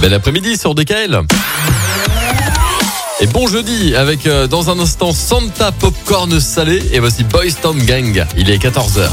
Bel après-midi sur DKL. Et bon jeudi avec dans un instant Santa Popcorn salé et voici Boys Town Gang. Il est 14h.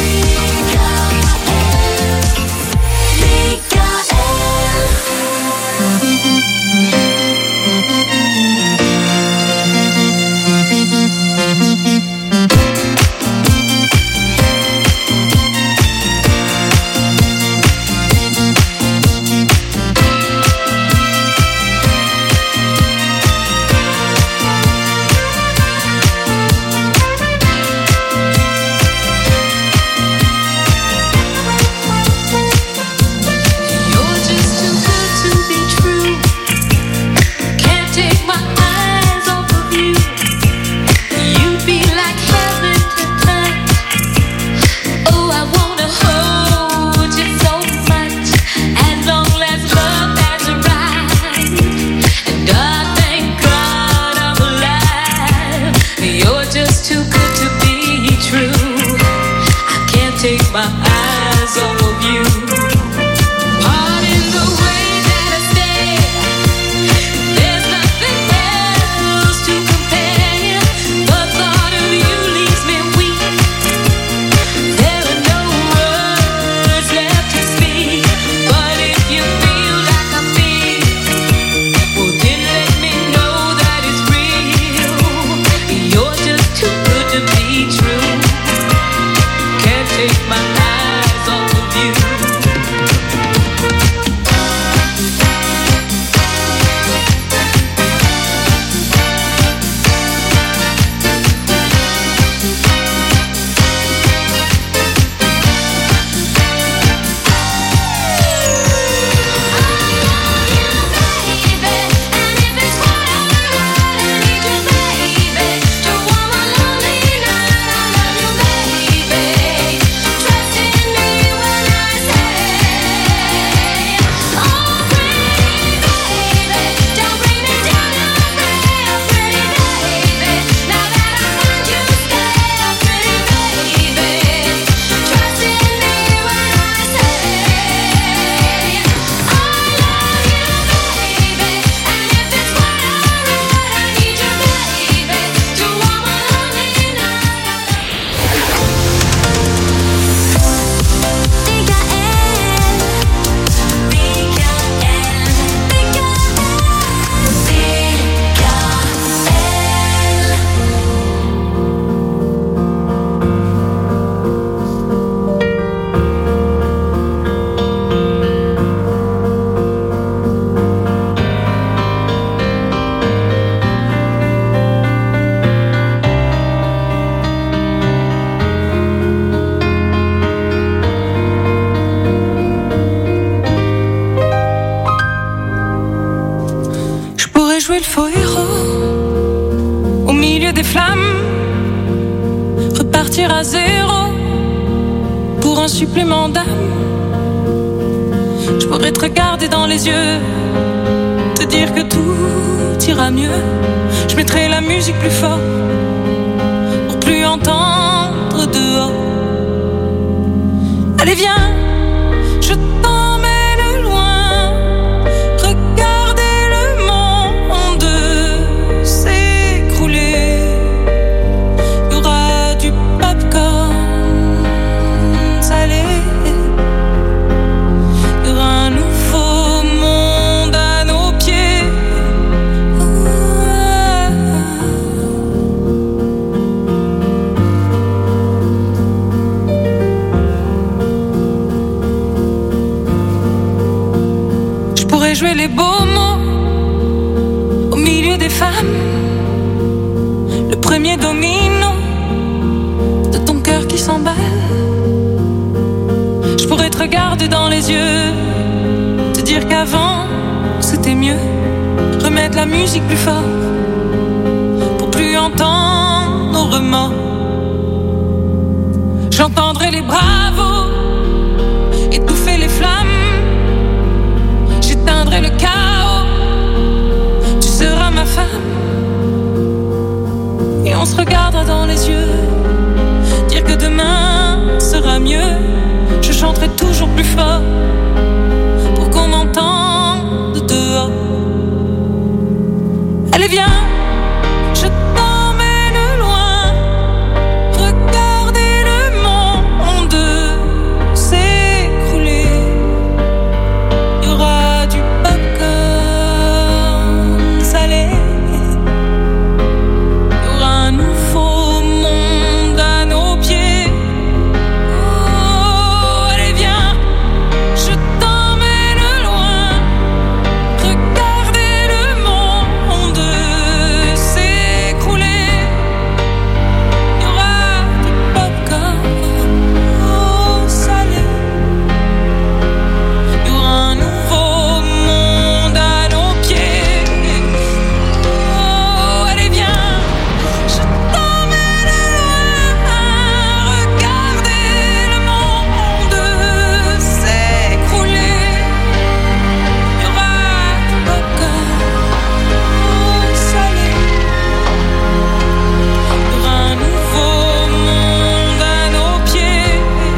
Le faux héros au milieu des flammes, repartir à zéro pour un supplément d'âme. Je pourrais te regarder dans les yeux, te dire que tout ira mieux. Je mettrai la musique plus fort pour plus entendre dehors. Allez viens, je t'emmène loin. Jouer les beaux mots au milieu des femmes, le premier domino de ton cœur qui s'emballe. Je pourrais te regarder dans les yeux, te dire qu'avant c'était mieux, remettre la musique plus fort pour plus entendre nos remords. J'entendrai les bravos étouffer les flammes. J'éteindrai le chaos, tu seras ma femme. Et on se regardera dans les yeux, dire que demain sera mieux. Je chanterai toujours plus fort pour qu'on m'entende Allez viens, je t'emmène loin. Regardez le monde s'écrouler. Il y aura du popcorn salé. Il y aura un nouveau monde à nos pieds. Oh, allez viens, je t'emmène loin. Regardez le monde s'écrouler. Il y aura du popcorn salé. Il y aura un nouveau monde à nos pieds. Oh, allez viens, je t'emmène loin. Regardez le monde s'écrouler. Il y aura du popcorn salé. Il y aura un nouveau monde à nos pieds.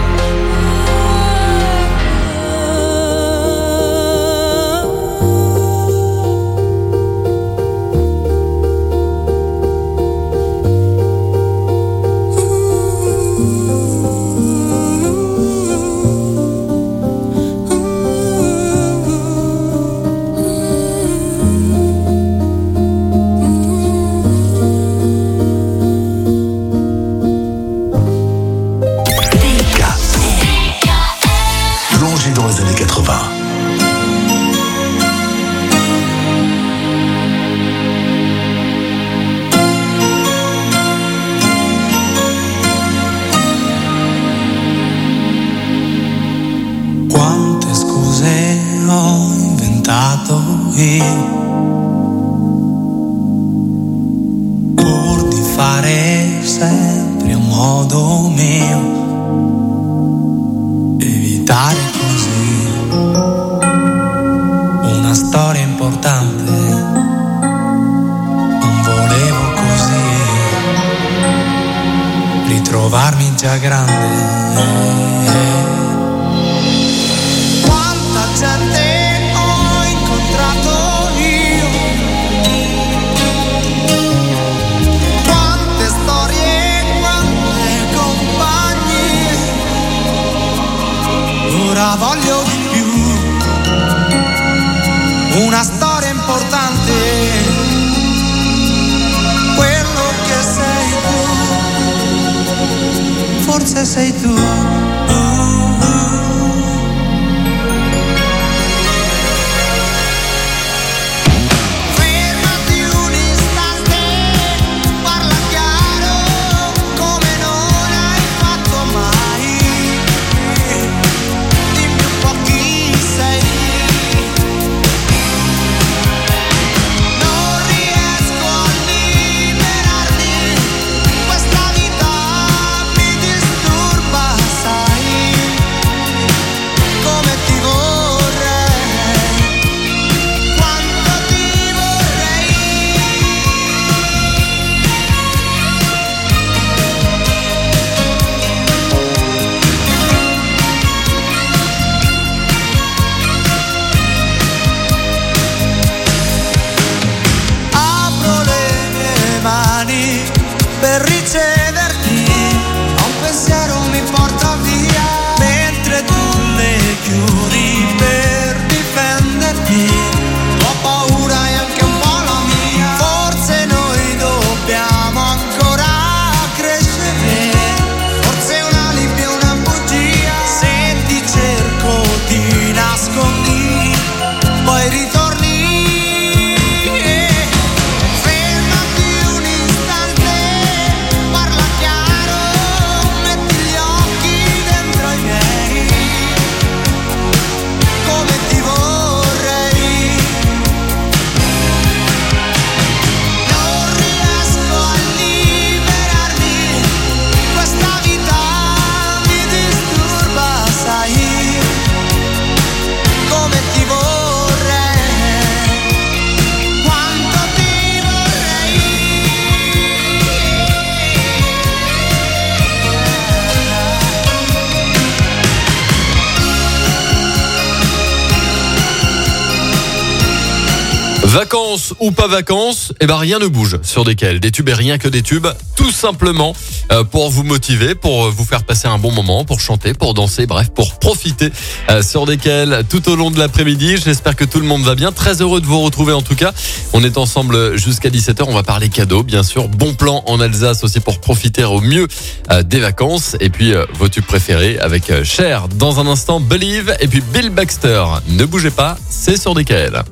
Plongée dans les années 80. Quante scuse ho inventato io pur di fare sempre a modo mio, evitare così una storia importante. Non volevo così ritrovarmi già grande. Quanta gente ho incontrato io, quante storie, quante compagnie. Ora voglio di più, una storia importante. Quello che sei tu, forse sei tu. Fermati un istante, parla chiaro come non hai fatto mai. Dimmi un po' chi sei. Non riesco a liberarmi, questa vita mi disturba, sai, come ti vorrei, quanto ti vorrei. Apro le mie mani per riceverti, ma un pensiero mi porta via, mentre tu le chiudi per difenderti. Ho paura e anche un po' la mia, forse noi dobbiamo ancora crescere, forse un alibi e una bugia, se ti cerco ti nascondi, poi ritorni. Fermati un istante, parla Vacances ou pas vacances, rien ne bouge sur DKL. Des tubes et rien que des tubes, tout simplement pour vous motiver, pour vous faire passer un bon moment, pour chanter, pour danser, bref, pour profiter sur DKL tout au long de l'après-midi. J'espère que tout le monde va bien. Très heureux de vous retrouver en tout cas. On est ensemble jusqu'à 17h. On va parler cadeaux, bien sûr. Bon plan en Alsace aussi pour profiter au mieux des vacances. Et puis vos tubes préférés avec Cher. Dans un instant, Believe et puis Bill Baxter. Ne bougez pas, c'est sur DKL.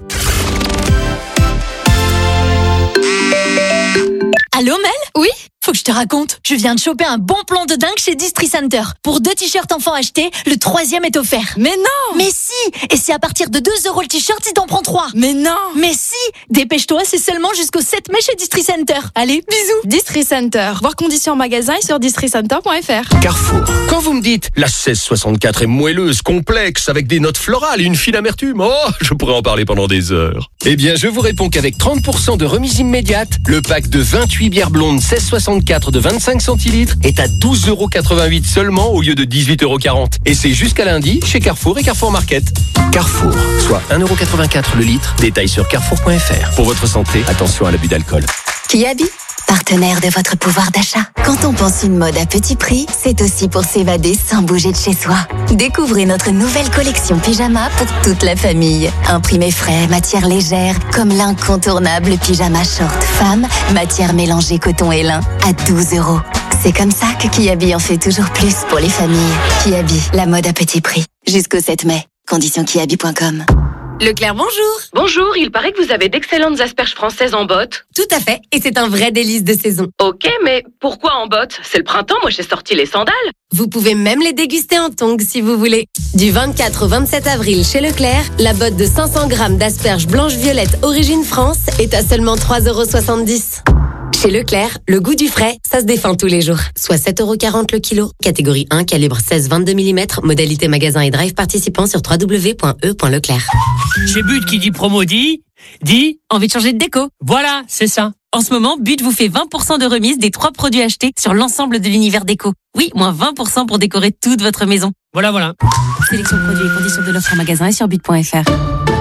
Allô Mel ? Oui ? Faut que je te raconte. Je viens de choper un bon plan de dingue chez Distri Center. Pour 2 t-shirts enfants achetés, le 3e est offert. Mais non ! Mais si ! Et c'est à partir de 2 € le t-shirt si t'en prends 3. Mais non ! Mais si ! Dépêche-toi, c'est seulement jusqu'au 7 mai chez Distri Center. Allez, bisous ! Distri Center. Voir conditions en magasin et sur districenter.fr. Carrefour. Quand vous me dites la 1664 est moelleuse, complexe, avec des notes florales et une fine amertume, je pourrais en parler pendant des heures. Eh bien, je vous réponds qu'avec 30% de remise immédiate, le pack de 28 bières blondes 1664 de 25 centilitres est à 12,88 € seulement au lieu de 18,40 €. Et c'est jusqu'à lundi chez Carrefour et Carrefour Market. Carrefour, soit 1,84 € le litre. Détail sur carrefour.fr. Pour votre santé, attention à l'abus d'alcool. Kiabi, partenaire de votre pouvoir d'achat. Quand on pense une mode à petit prix, c'est aussi pour s'évader sans bouger de chez soi. Découvrez notre nouvelle collection pyjama pour toute la famille. Imprimé frais, matière légère, comme l'incontournable pyjama short femme, matière mélangée coton et lin, à 12 €. C'est comme ça que Kiabi en fait toujours plus pour les familles. Kiabi, la mode à petit prix. Jusqu'au 7 mai. Conditions kiabi.com. Leclerc, bonjour. Bonjour, il paraît que vous avez d'excellentes asperges françaises en botte. Tout à fait, et c'est un vrai délice de saison. Ok, mais pourquoi en botte ? C'est le printemps, moi j'ai sorti les sandales. Vous pouvez même les déguster en tongs si vous voulez. Du 24 au 27 avril chez Leclerc, la botte de 500 grammes d'asperges blanches-violettes origine France est à seulement 3,70 €. Chez Leclerc, le goût du frais, ça se défend tous les jours. Soit 7,40 € le kilo. Catégorie 1, calibre 16-22 mm. Modalité magasin et drive participant sur www.e.leclerc. Chez But qui dit promo dit envie de changer de déco. Voilà, c'est ça. En ce moment, But vous fait 20% de remise des 3 produits achetés sur l'ensemble de l'univers déco. Oui, moins 20% pour décorer toute votre maison. Voilà. Sélection produits et conditions de l'offre en magasin et sur but.fr.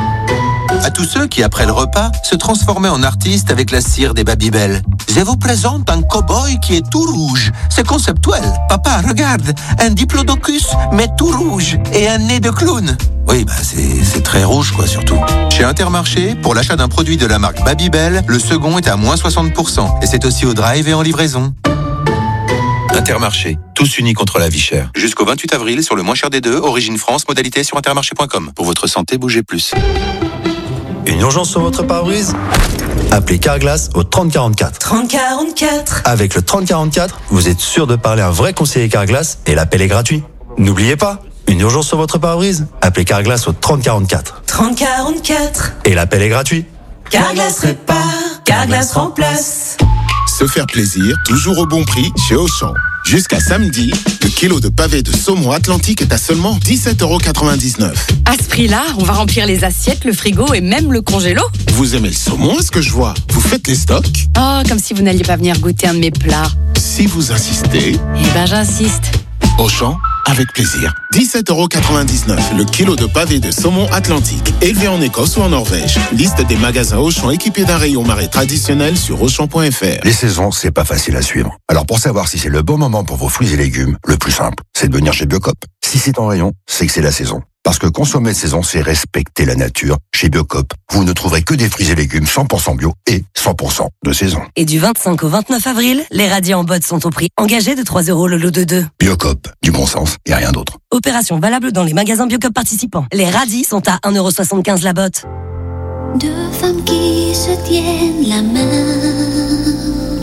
À tous ceux qui, après le repas, se transformaient en artistes avec la cire des Babybel. Je vous présente un cow-boy qui est tout rouge. C'est conceptuel. Papa, regarde, un diplodocus, mais tout rouge, et un nez de clown. Oui, c'est très rouge, quoi, surtout. Chez Intermarché, pour l'achat d'un produit de la marque Babybel, le second est à moins 60%. Et c'est aussi au drive et en livraison. Intermarché, tous unis contre la vie chère. Jusqu'au 28 avril, sur le moins cher des deux, Origine France, modalité sur intermarché.com. Pour votre santé, bougez plus. Une urgence sur votre pare-brise ? Appelez Carglass au 3044. 3044. Avec le 3044, vous êtes sûr de parler à un vrai conseiller Carglass et l'appel est gratuit. N'oubliez pas, une urgence sur votre pare-brise ? Appelez Carglass au 3044. 3044. Et l'appel est gratuit. Carglass répare, Carglass remplace. Se faire plaisir, toujours au bon prix chez Auchan. Jusqu'à samedi, le kilo de pavé de saumon Atlantique est à seulement 17,99 €. À ce prix-là, on va remplir les assiettes, le frigo et même le congélo. Vous aimez le saumon, est-ce que je vois ? Vous faites les stocks ? Oh, comme si vous n'alliez pas venir goûter un de mes plats. Si vous insistez... J'insiste. Auchan, avec plaisir. 17,99 € le kilo de pavé de saumon Atlantique, élevé en Écosse ou en Norvège. Liste des magasins Auchan équipés d'un rayon marée traditionnel sur Auchan.fr. Les saisons, c'est pas facile à suivre. Alors pour savoir si c'est le bon moment pour vos fruits et légumes, le plus simple, c'est de venir chez Biocop. Si c'est en rayon, c'est que c'est la saison. Parce que consommer de saison, c'est respecter la nature. Chez Biocop, vous ne trouverez que des fruits et légumes 100% bio et 100% de saison. Et du 25 au 29 avril, les radis en botte sont au prix engagé de 3 € le lot de 2. Biocop, du bon sens et rien d'autre. Opération valable dans les magasins Biocop participants. Les radis sont à 1,75 € la botte. Deux femmes qui se tiennent la main,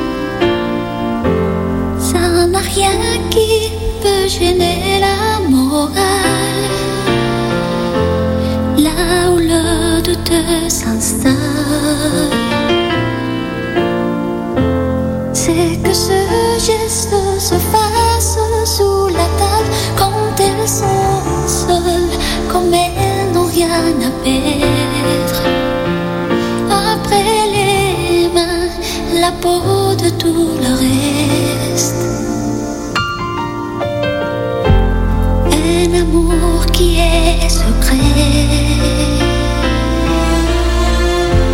ça n'a rien qui peut gêner la morale. Là où le doute s'installe, c'est que ce geste se fasse sous la table quand elles sont seules, comme elles n'ont rien à perdre. Après les mains, la peau de tout le reste. Un amour qui est secret.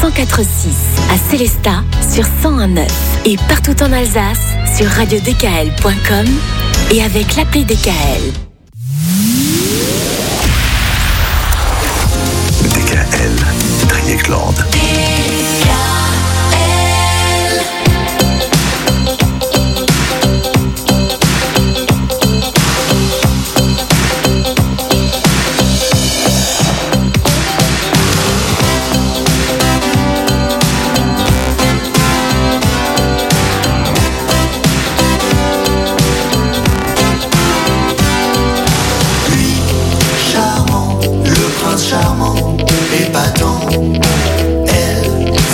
104.6, à Célestat sur 101.9 et partout en Alsace sur radiodkl.com et avec l'appli DKL. DKL, Triecland. Charmant, épatant. Elle,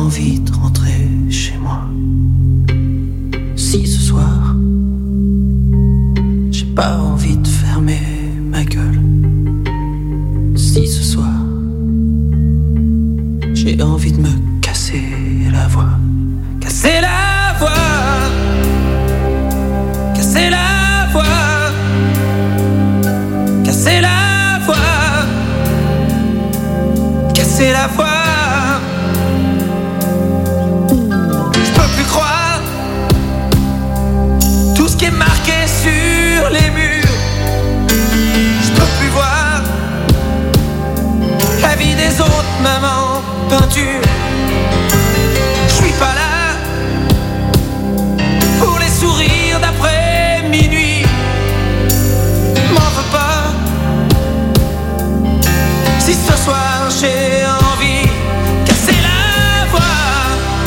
envie de rentrer chez moi. Si ce soir, j'ai pas envie de fermer ma gueule. Si ce soir, j'ai envie de me casser la voix. Casser la voix. Casser la voix. Casser la voix. Casser la voix. Je peux plus croire tout ce qui est marqué sur les murs. Je peux plus voir la vie des autres, même en peinture. Je suis pas là pour les sourires d'après minuit. M'en veux pas si ce soir j'ai envie. Casser la voix.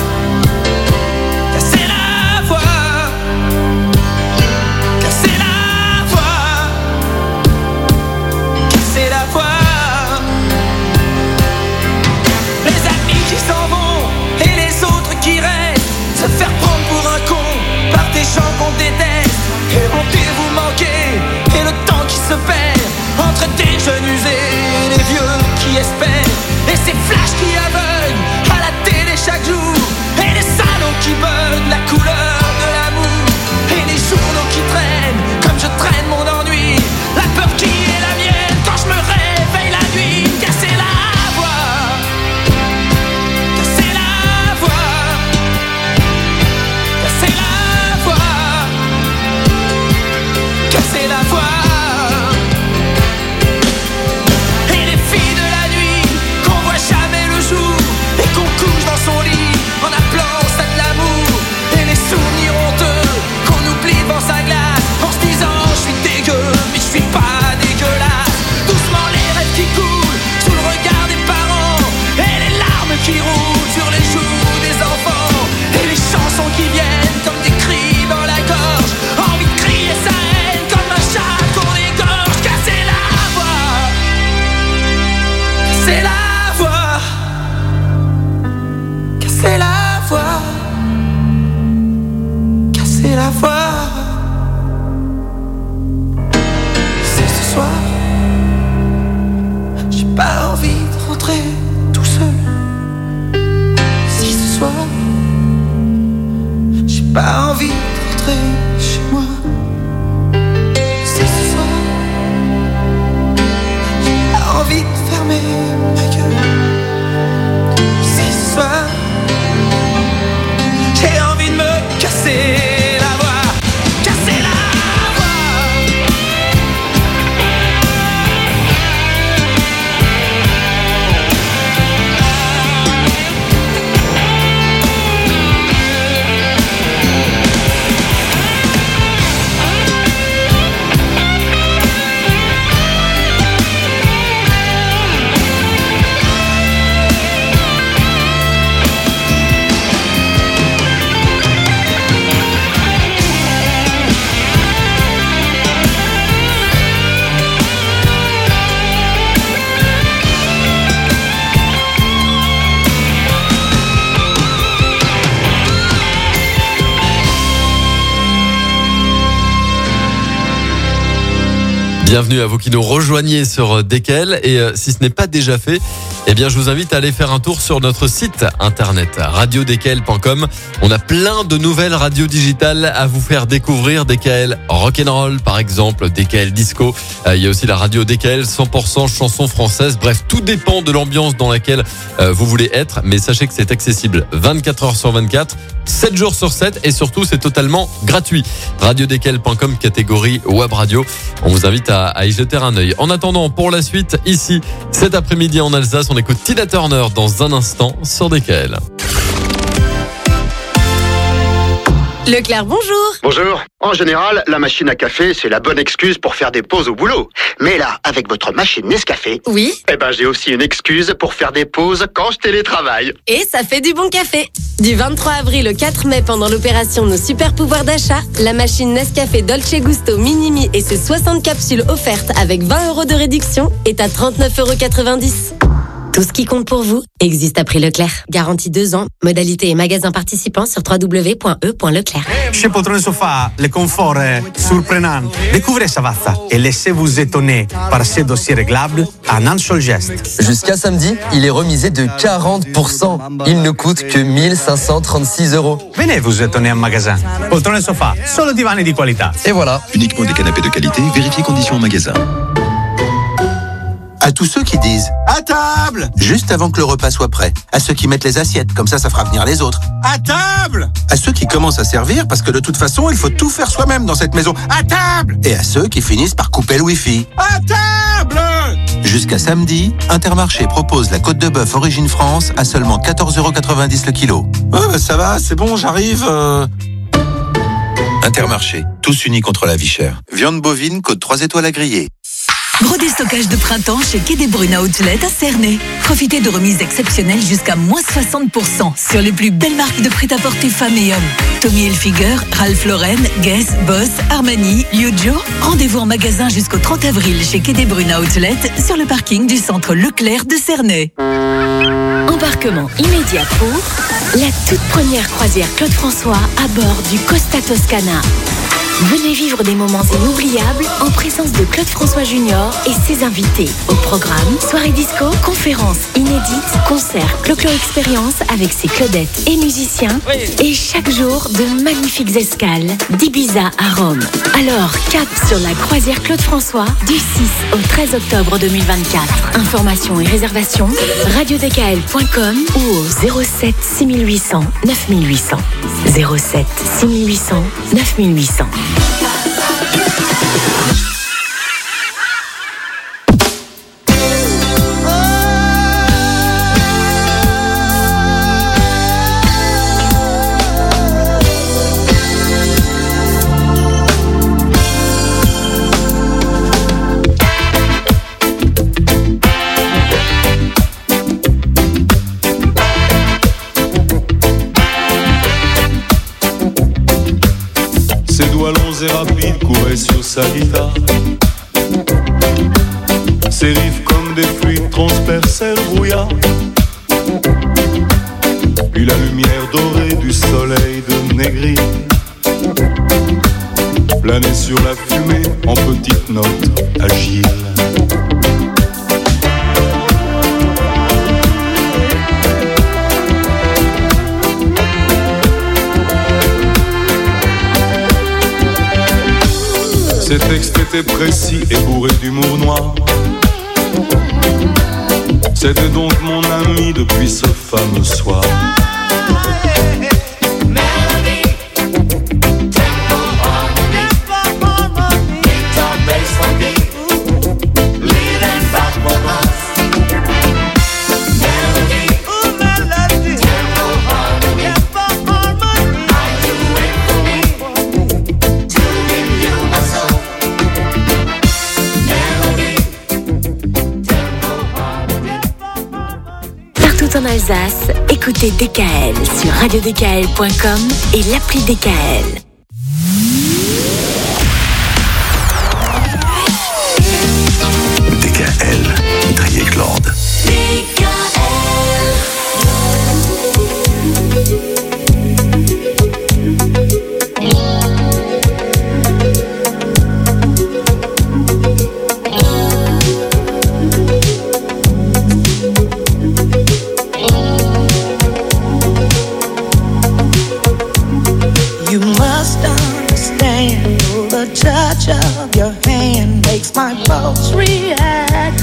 Casser la voix. Casser la voix. Casser la voix. Les amis qui s'en vont et les autres qui restent, se faire prendre pour un con par des gens qu'on déteste. Et honter vous manquer, et le temps qui se perd entre des jeunes usés et les vieux qui espèrent. Et ces flashs qui aveuglent à la télé chaque jour, et les salons qui bug la couleur de l'amour, et les journaux qui traînent comme je traîne mon ennui. La peur qui est la mienne quand je me réveille la nuit. Casser la voix. Casser la voix. Casser la voix. Casser la voix. Et les filles de la nuit qu'on voit jamais le jour et qu'on couche dans son lit en appelant ça de l'amour. Et les souvenirs honteux qu'on oublie devant sa glace en se disant je suis dégueu mais je suis pas dégueulasse. Doucement les rêves qui coulent sous le regard des parents et les larmes qui roulent sur les joues des enfants. Et les chansons qui viennent comme des cris dans la gorge, envie de crier sa haine comme un chat qu'on égorge. Casser la voix. Casser la voix. Casser la voix. Casser la voix. Si ce soir, j'ai pas envie de rentrer tout seul. Si ce soir, j'ai pas envie de rentrer chez moi. Si ce soir, j'ai pas envie de fermer ma gueule. Si ce soir, j'ai envie de me casser la voix. Casser la voix. Bienvenue à vous qui nous rejoignez sur DKL et si ce n'est pas déjà fait, eh bien je vous invite à aller faire un tour sur notre site internet radiodkl.com. On a plein de nouvelles radios digitales à vous faire découvrir. DKL Rock'n'Roll par exemple, DKL Disco. Il y a aussi la radio DKL 100% chansons françaises. Bref, tout dépend de l'ambiance dans laquelle vous voulez être. Mais sachez que c'est accessible 24 heures sur 24, 7 jours sur 7 et surtout c'est totalement gratuit. radiodkl.com catégorie web radio. On vous invite à y jeter un œil. En attendant, pour la suite, ici, cet après-midi en Alsace, on écoute Tina Turner dans un instant sur DKL. Leclerc, bonjour. Bonjour. En général, la machine à café, c'est la bonne excuse pour faire des pauses au boulot. Mais là, avec votre machine Nescafé, oui, j'ai aussi une excuse pour faire des pauses quand je télétravaille. Et ça fait du bon café. Du 23 avril au 4 mai, pendant l'opération Nos Super Pouvoirs d'achat, la machine Nescafé Dolce Gusto Minimi et ses 60 capsules offertes avec 20 € de réduction est à 39,90 €. Tout ce qui compte pour vous existe à prix Leclerc. Garantie 2 ans. Modalité et magasin participants sur www.e.leclerc. Chez Poltrone Sofa, le confort est surprenant. Découvrez Savazza et laissez-vous étonner par ces dossiers réglables en un seul geste. Jusqu'à samedi, il est remisé de 40%. Il ne coûte que 1536 €. Venez vous étonner en magasin. Poltrone Sofa, solo divani di qualità. Et voilà. Uniquement des canapés de qualité, vérifiez conditions en magasin. À tous ceux qui disent « À table !» juste avant que le repas soit prêt. À ceux qui mettent les assiettes, comme ça fera venir les autres. « À table !» À ceux qui commencent à servir, parce que de toute façon, il faut tout faire soi-même dans cette maison. « À table !» Et à ceux qui finissent par couper le wifi. « À table !» Jusqu'à samedi, Intermarché propose la côte de bœuf Origine France à seulement 14,90 € le kilo. « Ça va, c'est bon, j'arrive. Intermarché, tous unis contre la vie chère. Viande bovine, côte 3 étoiles à griller. Gros déstockage de printemps chez Quai des Brunes Outlet à Cernay. Profitez de remises exceptionnelles jusqu'à moins 60% sur les plus belles marques de prêt-à-porter femmes et hommes. Tommy Hilfiger, Ralph Lauren, Guess, Boss, Armani, Yujo. Rendez-vous en magasin jusqu'au 30 avril chez Quai des Brunes Outlet sur le parking du centre Leclerc de Cernay. Embarquement immédiat pour la toute première croisière Claude François à bord du Costa Toscana. Venez vivre des moments inoubliables en présence de Claude François Junior et ses invités. Au programme, soirée disco, conférences inédites, concerts, Clo-Clo Expérience avec ses Claudettes et musiciens. Et chaque jour, de magnifiques escales d'Ibiza à Rome. Alors, cap sur la croisière Claude François du 6 au 13 octobre 2024. Informations et réservations, radiodkl.com ou au 07 6800 9800. 07 6800 9800. Et rapide courait sur sa guitare. Ses riffs comme des fluides transperçaient le brouillard. Puis la lumière dorée du soleil de Négri planait sur la fumée en petites notes agiles. Ces textes étaient précis et bourrés d'humour noir. C'était donc mon ami depuis ce fameux soir. En Alsace, écoutez DKL sur radiodkl.com et l'appli DKL. DKL, Dreieckland. Touch of your hand makes my pulse react.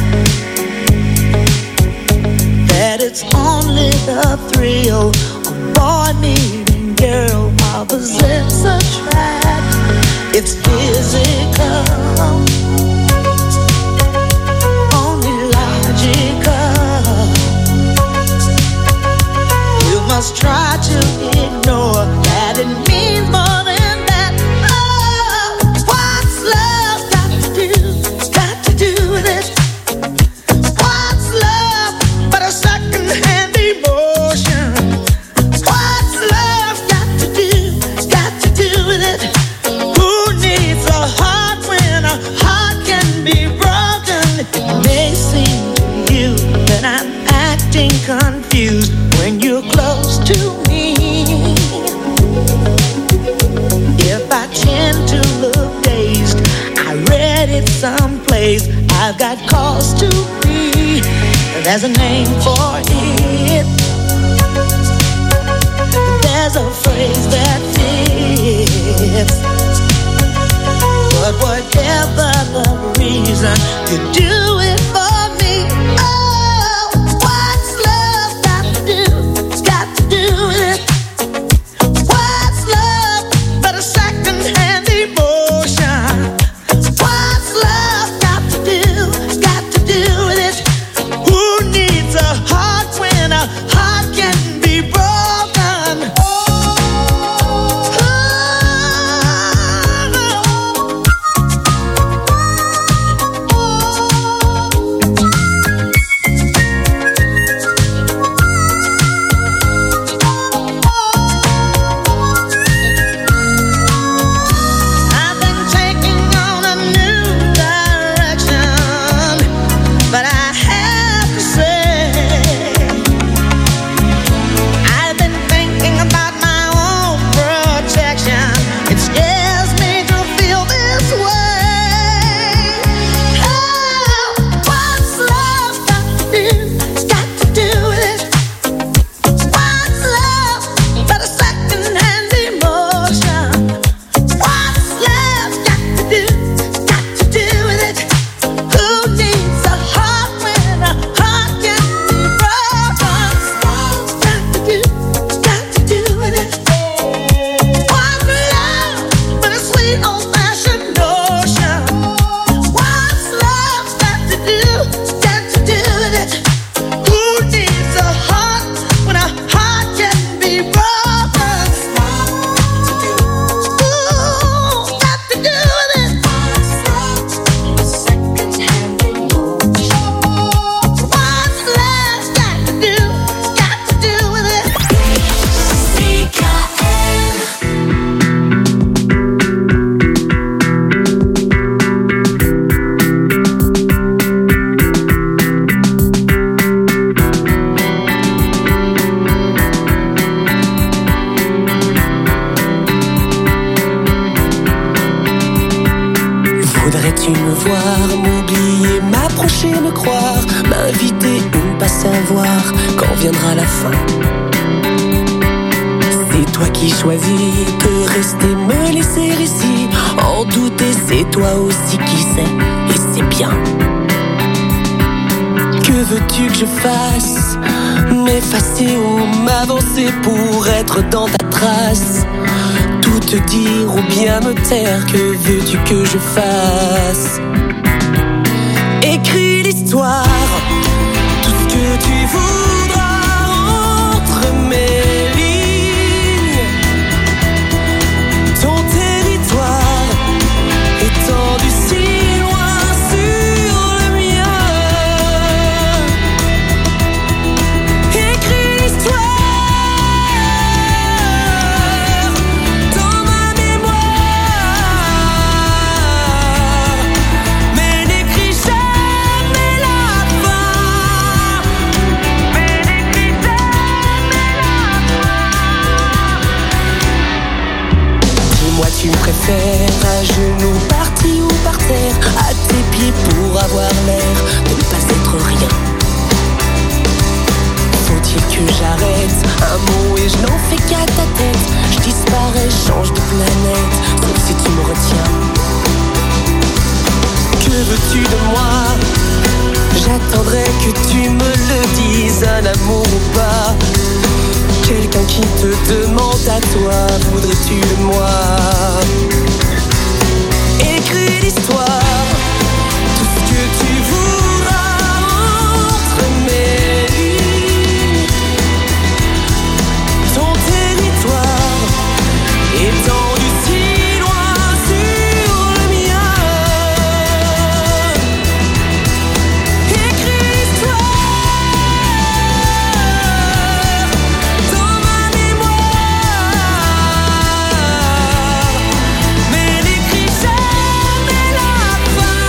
That it's only the thrill of boy meeting girl opposites attract. It's physical, only logical. You must try to ignore that it means more than heart when a heart there's a name for it. There's a phrase that fits. But whatever the reason, you do it for me. Oh, what's love got to do? Got to do with it. What's love but a second-hand emotion? What's love got to do? Got to do with it. Who needs a heart when a heart can be broken? I've been taking on a new direction, but I have to say, I've been thinking about my own protection. It scares me to feel this way. Oh, what's love got to do? Got to do with it. What's love but a second-hand emotion? What's love got to do? Got to do with it. Who needs a heart when a heart can be broken? Got to do with it. What's love but a sweet old-fashioned notion? What's love got to do? Got to do with it. Who needs a heart when a heart can be broken? Ooh, got to do with it. What's love got to do with it. Voudrais-tu me voir, m'oublier, m'approcher, me croire, m'inviter ou ne pas savoir quand viendra la fin? C'est toi qui choisis de rester, me laisser ici, en douter, c'est toi aussi qui sais, et c'est bien. Que veux-tu que je fasse? M'effacer ou m'avancer pour être dans ta trace? Tout te dire ou bien me taire, que veux-tu que je fasse? Écris l'histoire, tout ce que tu voudras entre mes lignes. Ton territoire étendu si loin sur le mien. Écris l'histoire dans ma mémoire, mais n'écris jamais la fin. Mais n'écris jamais la fin. Dis-moi, tu préfères à genoux, parti ou par terre, à tes pieds pour avoir l'air de ne pas être rien? Faut-il que j'arrête un mot et je n'en fais qu'à ta tête? Je disparais, change de planète, sauf si tu me retiens. Que veux-tu de moi? J'attendrai que tu me le dises, un amour ou pas. Quelqu'un qui te demande à toi, voudrais-tu de moi? Écris l'histoire, tout ce que tu voudras entre mes lignes. Ton territoire étendu si loin sur le mien. Écris l'histoire dans ma mémoire, mais n'écris jamais la fin.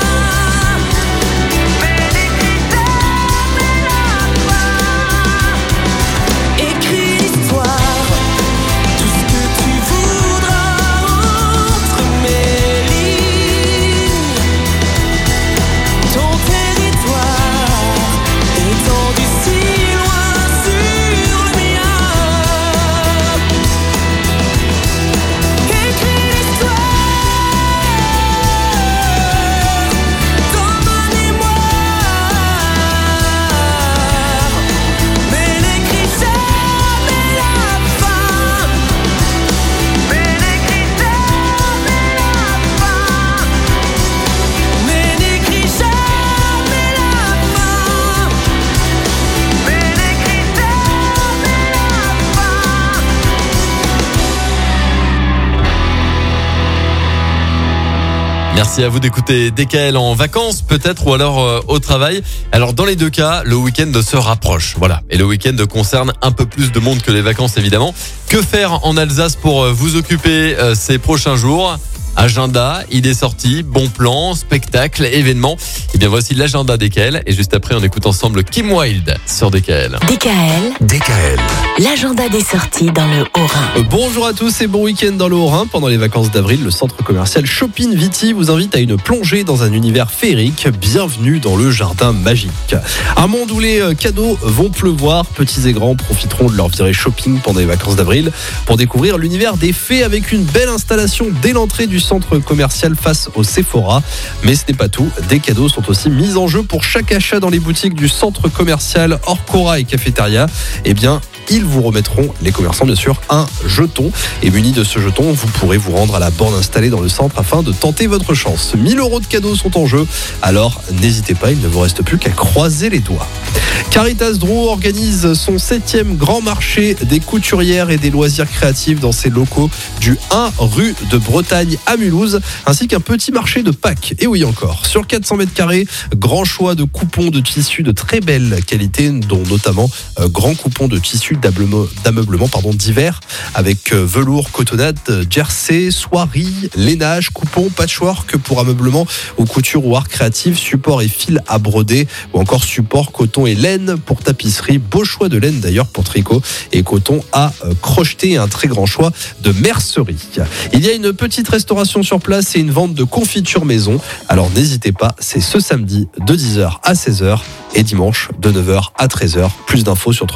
Merci à vous d'écouter DKL en vacances peut-être ou alors au travail. Alors dans les deux cas, le week-end se rapproche. Voilà. Et le week-end concerne un peu plus de monde que les vacances évidemment. Que faire en Alsace pour vous occuper ces prochains jours ? Agenda, idées sorties, bons plans, spectacles, événements. Et bien voici l'agenda DKL. Et juste après, on écoute ensemble Kim Wilde sur DKL. DKL. L'agenda des sorties dans le Haut-Rhin. Bonjour à tous et bon week-end dans le Haut-Rhin. Pendant les vacances d'avril, le centre commercial Shopping Viti vous invite à une plongée dans un univers féerique. Bienvenue dans le jardin magique. Un monde où les cadeaux vont pleuvoir. Petits et grands profiteront de leur virée shopping pendant les vacances d'avril pour découvrir l'univers des fées avec une belle installation dès l'entrée du centre commercial face au Sephora. Mais ce n'est pas tout. Des cadeaux sont aussi mis en jeu pour chaque achat dans les boutiques du centre commercial Orcora et Cafétéria. Eh bien, ils vous remettront, les commerçants bien sûr, un jeton. Et muni de ce jeton, vous pourrez vous rendre à la borne installée dans le centre afin de tenter votre chance. 1 000 € de cadeaux sont en jeu. Alors n'hésitez pas, il ne vous reste plus qu'à croiser les doigts. Caritas Drouot organise son 7e grand marché des couturières et des loisirs créatifs dans ses locaux du 1 rue de Bretagne à Mulhouse, ainsi qu'un petit marché de Pâques. Et oui encore, sur 400 mètres carrés, grand choix de coupons de tissus de très belle qualité, dont notamment grand coupons de tissus d'ameublement d'hiver avec velours, cotonnade, jersey, soierie, lainage, coupons, patchwork pour ameublement ou couture ou art créatif, support et fil à broder ou encore support, coton et laine pour tapisserie. Beau choix de laine d'ailleurs pour tricot et coton à crocheter et un très grand choix de mercerie. Il y a une petite restauration sur place et une vente de confiture maison. Alors n'hésitez pas, c'est ce samedi de 10h à 16h et dimanche de 9h à 13h. Plus d'infos sur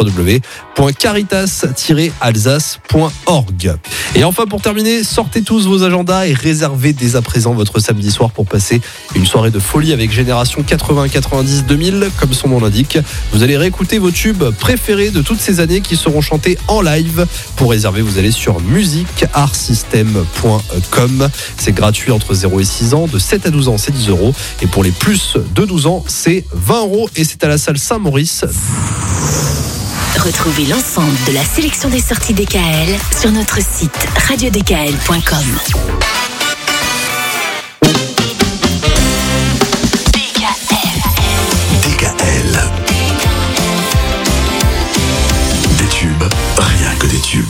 www.caritas-alsace.org. Et enfin pour terminer, sortez tous vos agendas et réservez dès à présent votre samedi soir pour passer une soirée de folie avec Génération 80, 90, 2000 comme son nom l'indique. Vous allez réécouter vos tubes préférés de toutes ces années qui seront chantés en live. Pour réserver, vous allez sur musicartsystem.com. C'est gratuit entre 0 et 6 ans. De 7 à 12 ans, c'est 10 €. Et pour les plus de 12 ans, c'est 20 €. Et c'est à la salle Saint-Maurice. Retrouvez l'ensemble de la sélection des sorties DKL sur notre site radiodkl.com. DKL. Des tubes, rien que des tubes.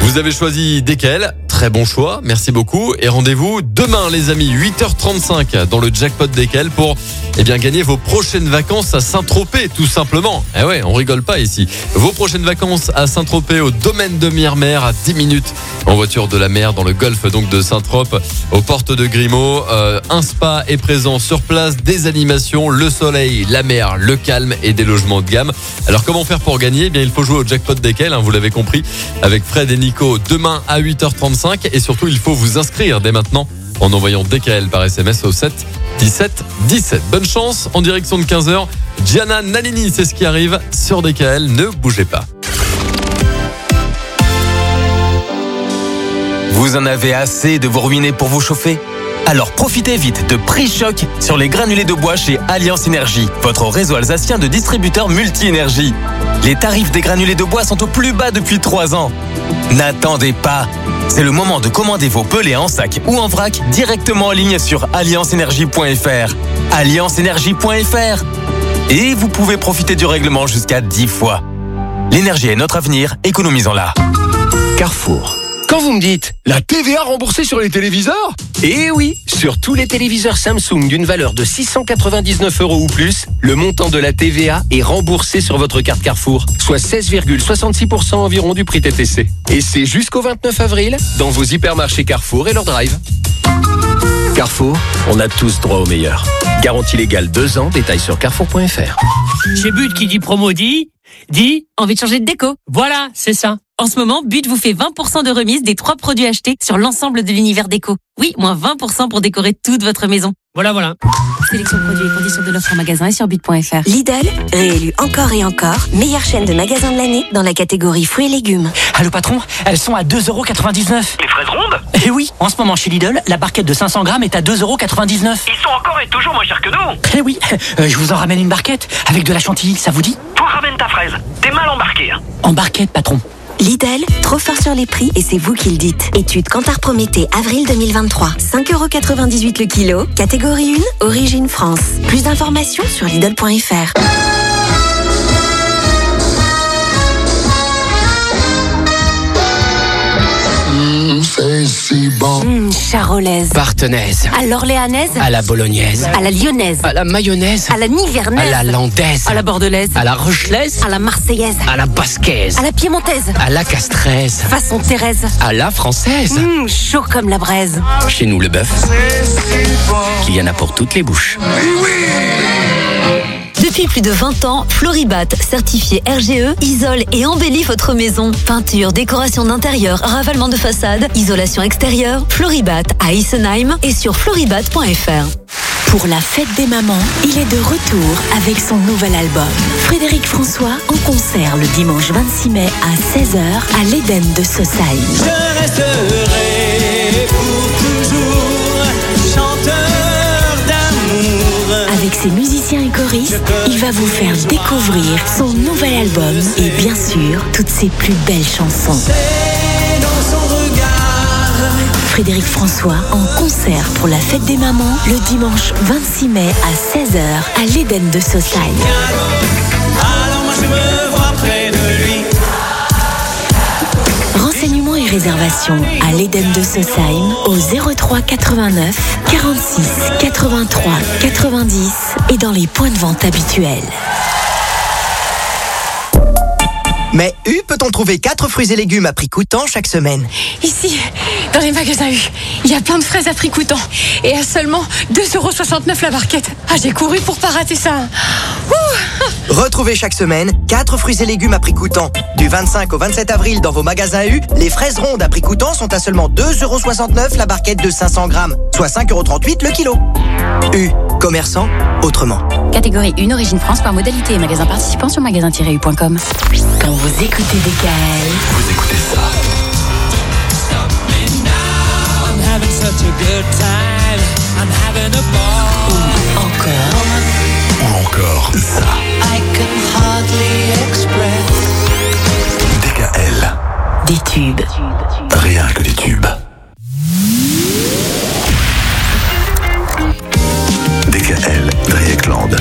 Vous avez choisi DKL. Très bon choix, merci beaucoup. Et rendez-vous demain les amis, 8h35 dans le jackpot DKL pour gagner vos prochaines vacances à Saint-Tropez tout simplement. Eh ouais, on rigole pas ici. Vos prochaines vacances à Saint-Tropez au domaine de Miermer à 10 minutes en voiture de la mer dans le golfe donc de Saint-Trope aux portes de Grimaud. Un spa est présent sur place, des animations, le soleil, la mer, le calme et des logements de gamme. Alors comment faire pour gagner ? Eh bien il faut jouer au jackpot DKL, vous l'avez compris, avec Fred et Nico demain à 8h35 et surtout il faut vous inscrire dès maintenant en envoyant DKL par SMS au 7 17 17. Bonne chance, en direction de 15h. Gianna Nannini, c'est ce qui arrive sur DKL, ne bougez pas. Vous en avez assez de vous ruiner pour vous chauffer ? Alors profitez vite de prix choc sur les granulés de bois chez Alliance Énergie, votre réseau alsacien de distributeurs multi-énergie. Les tarifs des granulés de bois sont au plus bas depuis 3 ans. N'attendez pas. C'est le moment de commander vos pellets en sac ou en vrac directement en ligne sur allianceenergie.fr. Allianceenergie.fr. Et vous pouvez profiter du règlement jusqu'à 10 fois. L'énergie est notre avenir, économisons-la. Carrefour. Quand vous me dites la TVA remboursée sur les téléviseurs ? Eh oui, sur tous les téléviseurs Samsung d'une valeur de 699 € ou plus, le montant de la TVA est remboursé sur votre carte Carrefour, soit 16,66% environ du prix TTC. Et c'est jusqu'au 29 avril dans vos hypermarchés Carrefour et leur drive. Carrefour, on a tous droit au meilleur. Garantie légale 2 ans, détails sur carrefour.fr. Chez But qui dit promo dit envie de changer de déco. Voilà, c'est ça. En ce moment, But vous fait 20% de remise des 3 produits achetés sur l'ensemble de l'univers déco. Oui, moins 20% pour décorer toute votre maison. Voilà. Sélection produits et conditions de l'offre en magasin et sur but.fr. Lidl, réélu encore et encore, meilleure chaîne de magasins de l'année dans la catégorie fruits et légumes. Allô patron, elles sont à 2,99 €. Les fraises rondes ? Eh oui, en ce moment chez Lidl, la barquette de 500 grammes est à 2,99 €. Ils sont encore et toujours moins chers que nous. Eh oui, je vous en ramène une barquette avec de la chantilly, ça vous dit ? Toi ramène ta fraise, t'es mal embarqué. En barquette patron. Lidl, trop fort sur les prix et c'est vous qui le dites. Étude Kantar Prométhée, avril 2023. 5,98 € le kilo. Catégorie 1, origine France. Plus d'informations sur Lidl.fr. C'est si bon. Charolaise. Partenaise. À l'orléanaise. À la bolognaise. À la lyonnaise. À la mayonnaise. À la nivernaise. À la landaise. À la bordelaise. À la rochelaise. À la marseillaise. À la basquaise. À la piémontaise. À la castraise. Façon Thérèse. À la française. Chaud comme la braise. Chez nous, le bœuf, qu'il y en a pour toutes les bouches. Depuis plus de 20 ans, Floribat, certifié RGE, isole et embellit votre maison. Peinture, décoration d'intérieur, ravalement de façade, isolation extérieure. Floribat à Isenheim et sur floribat.fr. Pour la fête des mamans, il est de retour avec son nouvel album. Frédéric François en concert le dimanche 26 mai à 16h à l'Éden de Saussailles. Je resterai pour toujours chanteur d'amour. Avec ses musiciens et choristes, il va vous faire découvrir son nouvel album et bien sûr, toutes ses plus belles chansons. C'est dans son regard. Frédéric François en concert pour la fête des mamans le dimanche 26 mai à 16h à l'Éden de Saussailles. Alors moi je me vois près de lui. Renseignements et réservations à l'Éden de Saussailles au 03 89 46 83 90 et dans les points de vente habituels. Mais U peut-on trouver 4 fruits et légumes à prix coûtant chaque semaine? Ici, dans les magasins U, il y a plein de fraises à prix coûtant. Et à seulement 2,69 € la barquette. Ah, j'ai couru pour pas rater ça. Ouh. Retrouvez chaque semaine 4 fruits et légumes à prix coûtant. Du 25 au 27 avril dans vos magasins U, les fraises rondes à prix coûtant sont à seulement 2,69 € la barquette de 500 grammes, soit 5,38 € le kilo. U, commerçant autrement. Catégorie 1, origine France par modalité et magasin participant sur magasin-u.com. Quand vous écoutez DKL, vous écoutez ça. Ou encore ça. DKL. Des tubes. Rien que des tubes. DKL, Dreieckland.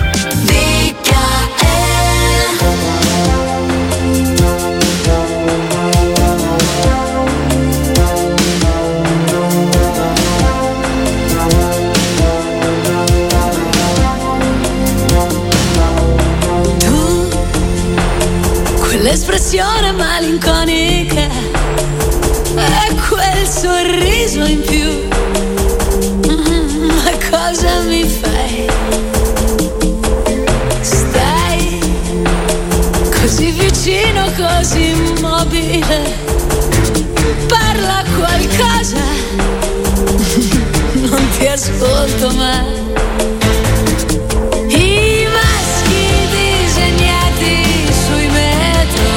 quell'espressione malinconica e quel sorriso in più. Ma cosa mi fai? Stai così vicino, così immobile. Parla qualcosa, non ti ascolto mai. I maschi disegnati sui metro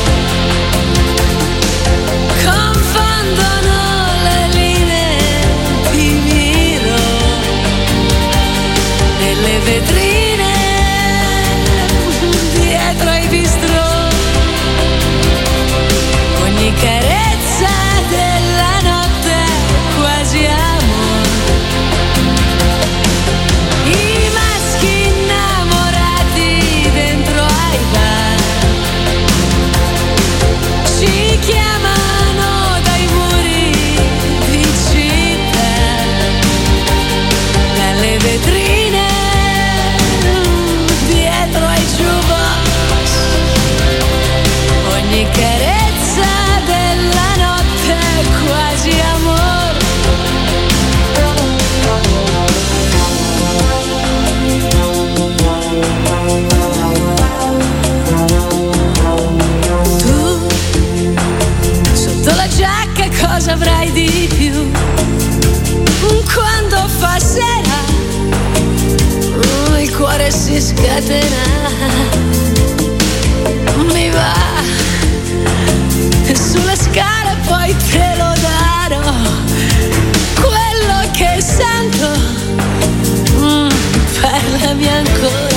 confondono le linee di miro nelle vetrine dietro ai bistrò. Ogni carezza della notte quasi amor. I maschi innamorati dentro ai bar ci chiamano dai muri di città, dalle vetrine dietro ai jukebox. Ogni carezza della notte quasi amor. Tu sotto la giacca cosa avrai di più? Quando fa sera il cuore si scatena. Mi va sulle scale, poi te lo darò. Quello che sento, parlami ancora.